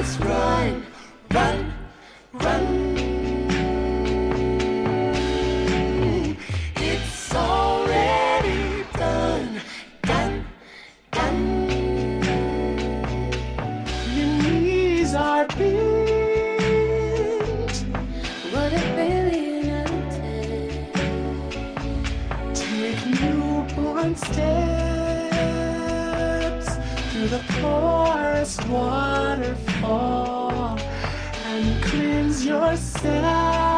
just run, run, run. It's already done, done, done. Your knees are bent. What a billion and ten. Take newborn steps through the porous waterfall and cleanse yourself.